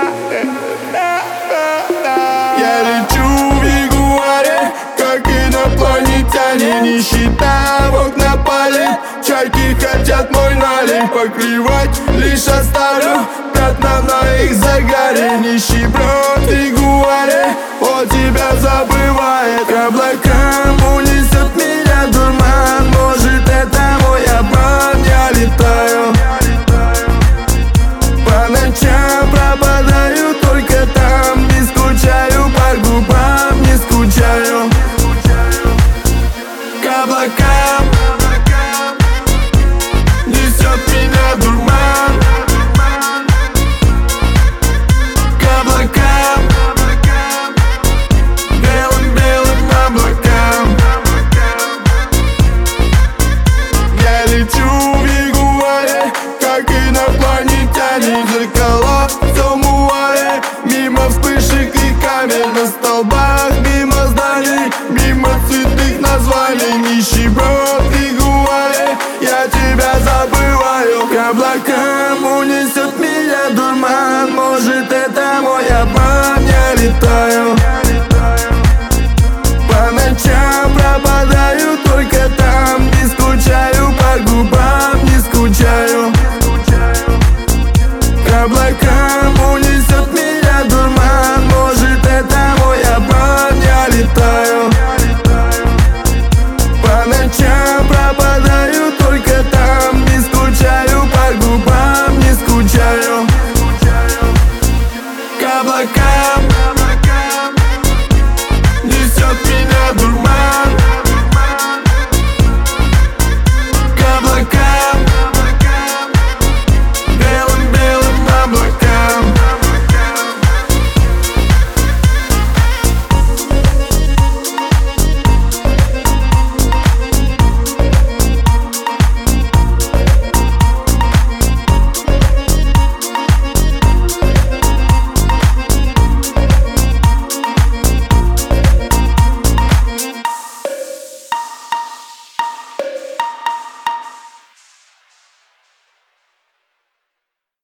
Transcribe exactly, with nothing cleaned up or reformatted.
Я лечу в ягуаре, как инопланетяне. Нищета в окна палит, чайки хотят мой налив. Поклевать лишь оставлю пятна на их загаре. Нищеброд в ягуаре о тебя забывает. К облакам унесет меня дурман, может это мой обман. Я летаю, по ночам пропадаю только там. Не скучаю по губам, не скучаю. К облакам несет меня дурман. К облакам, белым-белым облакам. Я лечу в ягуаре, как инопланетяне. Зеркала в муаре, мимо вспышек и камер на столбах, мимо зданий, мимо цветных названий. Нищеброд в ягуаре, я тебя забываю. К облакам унесет меня дурман, может это мой обман. Я летаю, по ночам пропадаю только там.